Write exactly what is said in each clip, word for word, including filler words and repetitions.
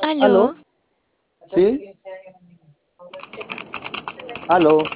¿Aló? Aló, ¿Sí? ¿Aló?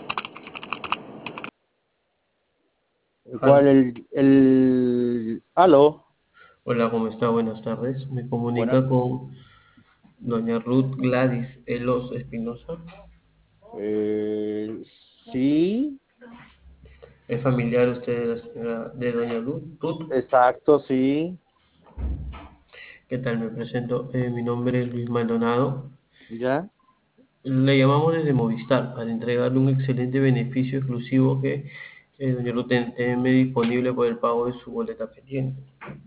¿Cuál Aló. el, el... ¿Aló? Hola, ¿cómo está? Buenas tardes. Me Bueno, comunica con doña Ruth Gladys Elos Espinosa. eh, sí, ¿Es familiar usted de la señora de doña Ruth? Ruth, exacto, sí. ¿qué tal? Me presento. Eh, mi nombre es Luis Maldonado. ¿Ya? Le llamamos desde Movistar para entregarle un excelente beneficio exclusivo que eh, doña Ruth ten- tiene disponible por el pago de su boleta pendiente.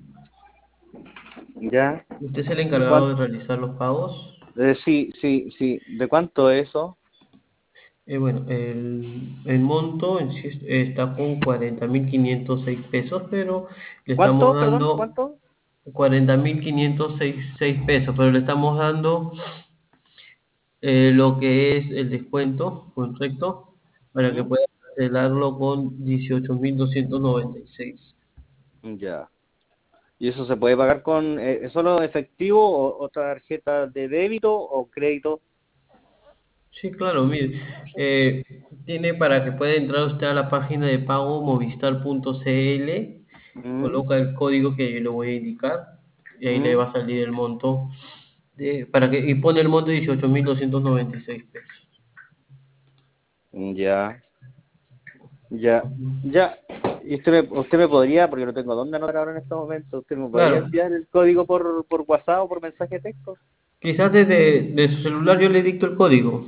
¿Ya? ¿Usted es el ¿De encargado cuánto? de realizar los pagos? sí, sí, sí. ¿De cuánto es eso? Eh, bueno, el, el monto en sí es- está con cuarenta mil quinientos seis pesos, pero le estamos ¿Cuánto? Perdón, dando ¿cuánto? cuarenta mil quinientos seis pesos, pero le estamos dando eh, lo que es el descuento, correcto, para que Ujú. pueda cancelarlo con dieciocho mil doscientos noventa y seis. Ya. ¿Y eso se puede pagar con eh, solo efectivo o otra tarjeta de débito o crédito? Sí, claro, mire, eh, tiene para que pueda entrar usted a la página de pago movistar punto cl, Mm, coloca el código que yo le voy a indicar y ahí le va mm, a salir el monto de, para que, y pone el monto de dieciocho mil doscientos noventa y seis pesos. ya. Ya, ya. Y usted me, usted me podría, porque no tengo dónde anotar ahora en estos momentos, usted me podría Claro, enviar el código por, por WhatsApp o por mensaje de texto. quizás desde de su celular yo le dicto el código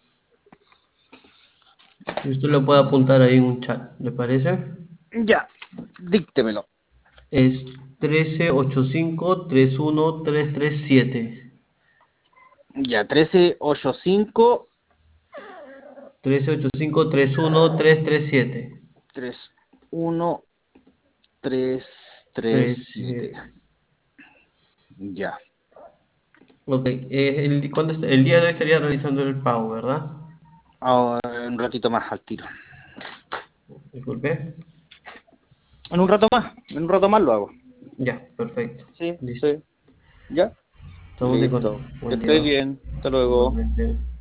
y usted lo puede apuntar ahí en un chat, ¿le parece? Ya, díctemelo. Es trece ochenta y cinco treinta y uno trescientos treinta y siete. Ya, trece ochenta y cinco trece ochenta y cinco treinta y uno trescientos treinta y siete. tres uno tres tres Tres, siete. siete. Ya. Ok, eh, el, ¿cuándo está? El día de hoy estaría realizando el pago, ¿verdad? Ahora, un ratito más al tiro. Disculpe. En un rato más, en un rato más lo hago. Ya, perfecto. Sí, Listo. sí. Ya. Estamos en Listo. contacto. Que Buen estés día. bien. Hasta luego. Igualmente.